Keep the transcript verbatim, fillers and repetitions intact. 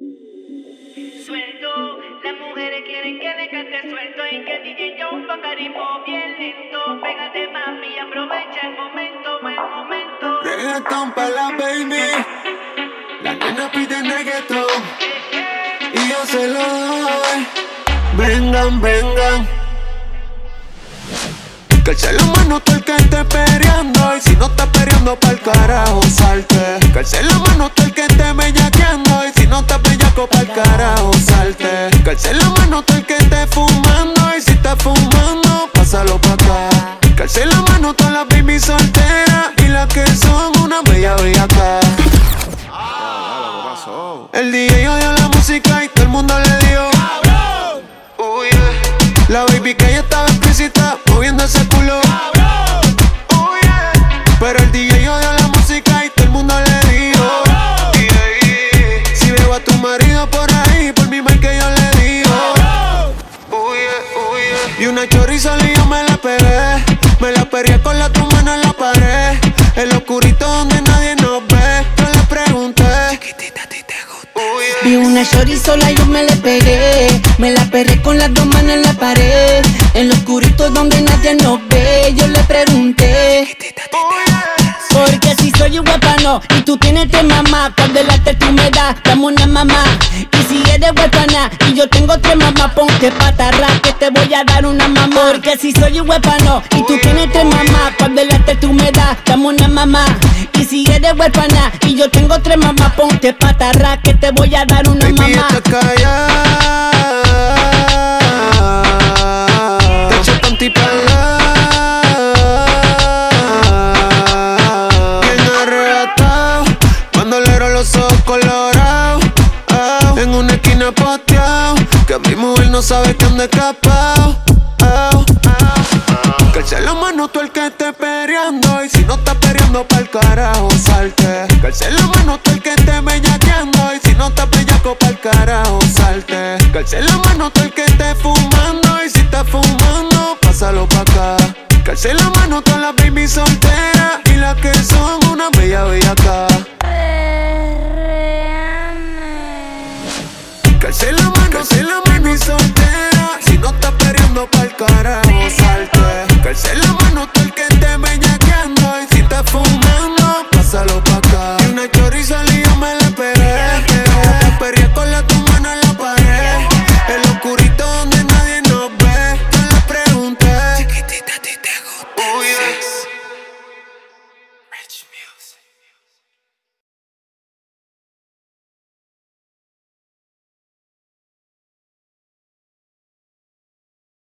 Suelto, las mujeres quieren que le cante suelto y que D J John ponga ritmo bien lento. Pégate mami, aprovecha el momento, el momento. Reggaeton pa' la baby, la nena pide reggaeton y yo se lo doy. Vengan, vengan. Que el cielo mano todo el que esté peleando. Y si no estás peleando pa'l carajo, salte. Que el cielo mano todo el que esté bellaqueando. Y si no estás bellaco pa'l carajo, salte. Que el cielo mano todo el que esté fumando. Y si estás fumando, pásalo pa' acá. Que el cielo mano todas las baby solteras. Y las que son una bella bellaca. El D J odió la música y todo el mundo le dio. Oh yeah. La baby que ya estaba explícita, moviendo ese culo. Oh yeah. Pero el D J odió la música y todo el mundo le dijo. Yeah, yeah. Si veo a tu marido por ahí, por mi mal que yo le digo. Oh yeah, oh yeah. Y una chorizo y yo me la pegué. Me la perreé con la tu mano en la pared. El oscurito donde nadie nos ve. Yo le pregunté, chiquitita, ¿a ti te gusta? Oh yeah. Vi una shorty sola y yo me le pegué. Me la perré con las dos manos en la pared. En lo oscurito donde nadie nos ve. Yo le pregunté, chiquitita, ¿a ti te gusta? Porque si soy un huépano y tú tienes tres mamás, ¿cuál de las tres tú me das? Dame una mamá. Y si eres huépana y yo tengo tres mamás, ponte patarra que te voy a dar una mamá. Porque si soy un huépano y tú tienes tres mamás, ¿cuál de las tres tú me das? Dame una mamá. Y si eres huépana y yo tengo tres mamás, ponte patarra que te voy a dar una baby, mamá. Está callada. Te eché panty pa' la. Bien arrebatado, bandolero los ojos colorados. Oh, en una esquina posteado, que mi mujer no sabe que anda escapado. Oh, oh, oh. Que el cielo mano tú el que esté peleando. Y si no estás peleando pa'l carajo, salte. Que el cielo mano tú el que esté bellaqueando. Y si no estás bellaco pa'l carajo, salte. Que el cielo mano tú el que esté fumando. Y si estás fumando, pásalo pa' acá. Que el cielo mano todas las